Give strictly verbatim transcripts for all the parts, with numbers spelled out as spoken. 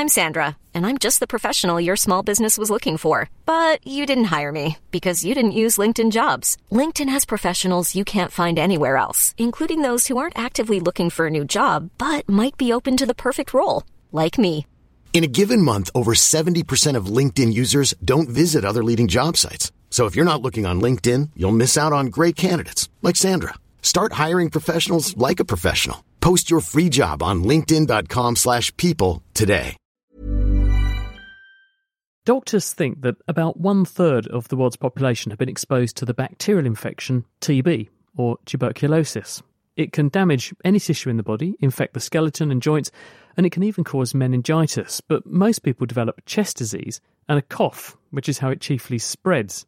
I'm Sandra, and I'm just the professional your small business was looking for. But you didn't hire me because you didn't use LinkedIn Jobs. LinkedIn has professionals you can't find anywhere else, including those who aren't actively looking for a new job, but might be open to the perfect role, like me. In a given month, over seventy percent of LinkedIn users don't visit other leading job sites. So if you're not looking on LinkedIn, you'll miss out on great candidates like Sandra. Start hiring professionals like a professional. Post your free job on linkedin.com slash people today. Doctors think that about one-third of the world's population have been exposed to the bacterial infection T B, or tuberculosis. It can damage any tissue in the body, infect the skeleton and joints, and it can even cause meningitis. But most people develop chest disease and a cough, which is how it chiefly spreads.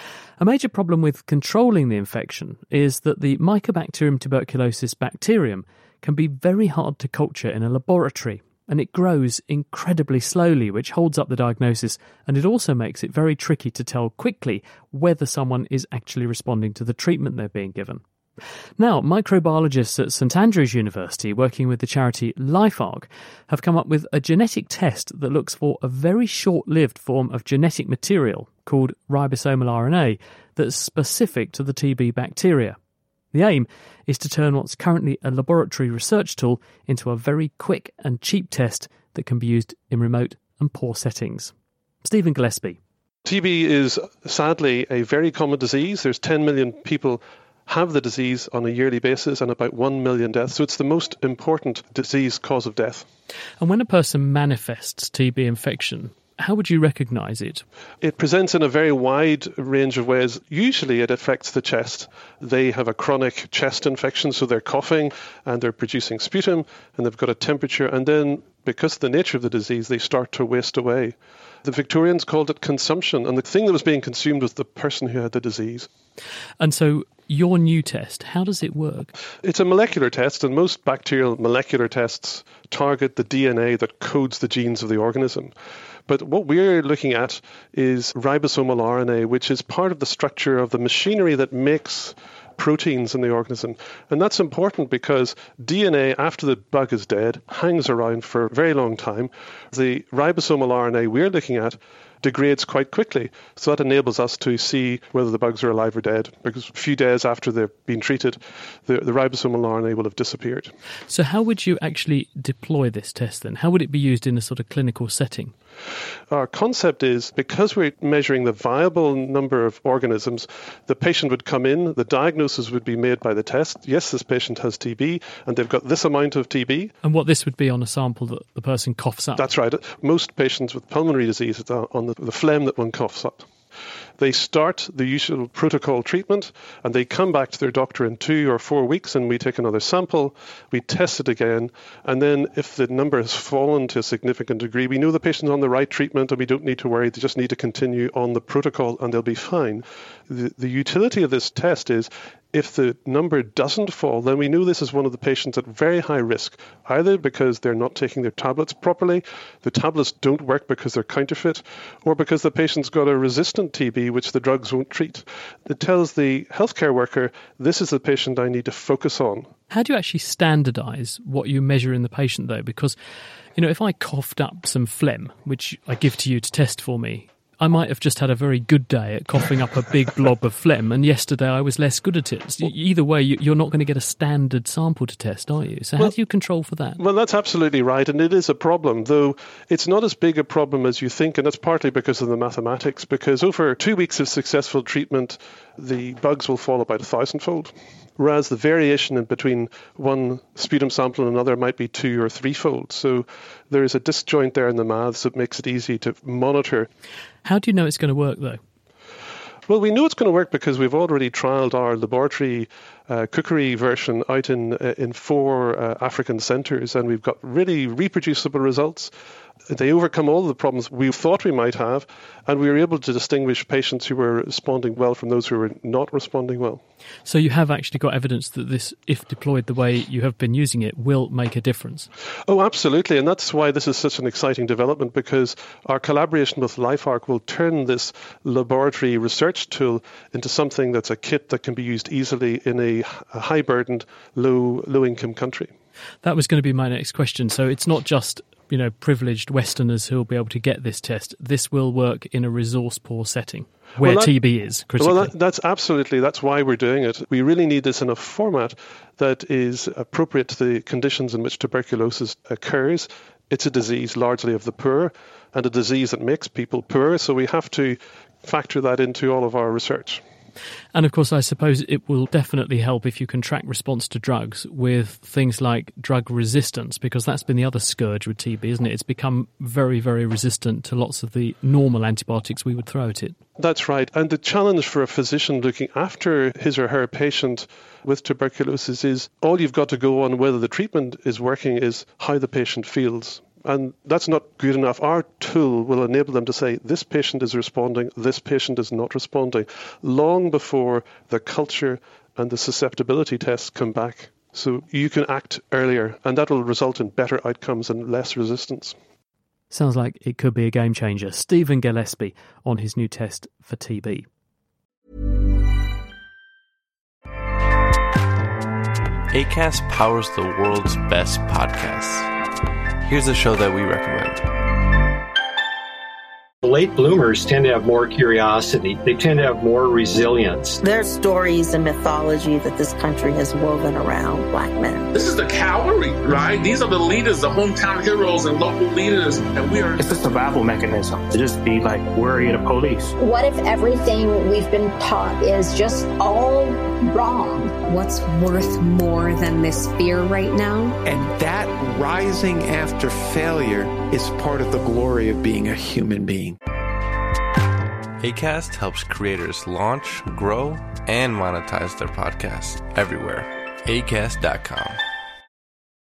A major problem with controlling the infection is that the Mycobacterium tuberculosis bacterium can be very hard to culture in a laboratory, and it grows incredibly slowly, which holds up the diagnosis, and it also makes it very tricky to tell quickly whether someone is actually responding to the treatment they're being given. Now, microbiologists at St Andrews University, working with the charity LifeArc, have come up with a genetic test that looks for a very short-lived form of genetic material called ribosomal R N A that's specific to the T B bacteria. The aim is to turn what's currently a laboratory research tool into a very quick and cheap test that can be used in remote and poor settings. Stephen Gillespie. T B is sadly a very common disease. There's ten million people have the disease on a yearly basis and about one million deaths. So it's the most important disease cause of death. And when a person manifests T B infection, how would you recognise it? It presents in a very wide range of ways. Usually it affects the chest. They have a chronic chest infection, so they're coughing and they're producing sputum and they've got a temperature. And then because of the nature of the disease, they start to waste away. The Victorians called it consumption, and the thing that was being consumed was the person who had the disease. And so your new test, how does it work? It's a molecular test, and most bacterial molecular tests target the D N A that codes the genes of the organism. But what we're looking at is ribosomal R N A, which is part of the structure of the machinery that makes proteins in the organism. And that's important because D N A, after the bug is dead, hangs around for a very long time. The ribosomal R N A we're looking at degrades quite quickly. So that enables us to see whether the bugs are alive or dead, because a few days after they've been treated, the, the ribosomal R N A will have disappeared. So how would you actually deploy this test then? How would it be used in a sort of clinical setting? Our concept is, because we're measuring the viable number of organisms, the patient would come in, the diagnosis would be made by the test. Yes, this patient has T B, and they've got this amount of T B. And what this would be on a sample that the person coughs up? That's right. Most patients with pulmonary disease, it's on the, the phlegm that one coughs up. They start the usual protocol treatment and they come back to their doctor in two or four weeks and we take another sample, we test it again, and then if the number has fallen to a significant degree, we know the patient's on the right treatment and we don't need to worry. They just need to continue on the protocol and they'll be fine. The, the utility of this test is if the number doesn't fall, then we know this is one of the patients at very high risk, either because they're not taking their tablets properly, the tablets don't work because they're counterfeit, or because the patient's got a resistant T B which the drugs won't treat. It tells the healthcare worker, this is the patient I need to focus on. How do you actually standardise what you measure in the patient, though? Because, you know, if I coughed up some phlegm, which I give to you to test for me, I might have just had a very good day at coughing up a big blob of phlegm, and yesterday I was less good at it. Either way, you're not going to get a standard sample to test, are you? So how well, do you control for that? Well, that's absolutely right, and it is a problem, though it's not as big a problem as you think, and that's partly because of the mathematics, because over two weeks of successful treatment, the bugs will fall about a thousandfold, whereas the variation in between one sputum sample and another might be two or threefold. So there is a disjoint there in the maths that makes it easy to monitor. How do you know it's going to work, though? Well, we know it's going to work because we've already trialled our laboratory uh, cookery version out in uh, in four uh, African centres, and we've got really reproducible results. They overcome all the problems we thought we might have, and we were able to distinguish patients who were responding well from those who were not responding well. So you have actually got evidence that this, if deployed the way you have been using it, will make a difference? Oh, absolutely, and that's why this is such an exciting development, because our collaboration with LifeArc will turn this laboratory research tool into something that's a kit that can be used easily in a, a high-burdened, low, low-income country. That was going to be my next question. So it's not just you know, privileged Westerners who will be able to get this test, this will work in a resource-poor setting where well, that, T B is critically. Well, that, that's absolutely, that's why we're doing it. We really need this in a format that is appropriate to the conditions in which tuberculosis occurs. It's a disease largely of the poor and a disease that makes people poor, so we have to factor that into all of our research. And of course, I suppose it will definitely help if you can track response to drugs with things like drug resistance, because that's been the other scourge with T B, isn't it? It's become very, very resistant to lots of the normal antibiotics we would throw at it. That's right. And the challenge for a physician looking after his or her patient with tuberculosis is all you've got to go on whether the treatment is working is how the patient feels. And that's not good enough. Our tool will enable them to say, this patient is responding, this patient is not responding, long before the culture and the susceptibility tests come back. So you can act earlier, and that will result in better outcomes and less resistance. Sounds like it could be a game changer. Stephen Gillespie on his new test for T B. Acast powers the world's best podcasts. Here's a show that we recommend. Late bloomers tend to have more curiosity. They tend to have more resilience. There's stories and mythology that this country has woven around black men. This is the cavalry, right? These are the leaders, the hometown heroes and local leaders. And we are... It's a survival mechanism to just be like worry of the police. What if everything we've been taught is just all wrong? What's worth more than this fear right now? And that rising after failure is part of the glory of being a human being. Acast helps creators launch, grow, and monetize their podcasts everywhere. Acast dot com.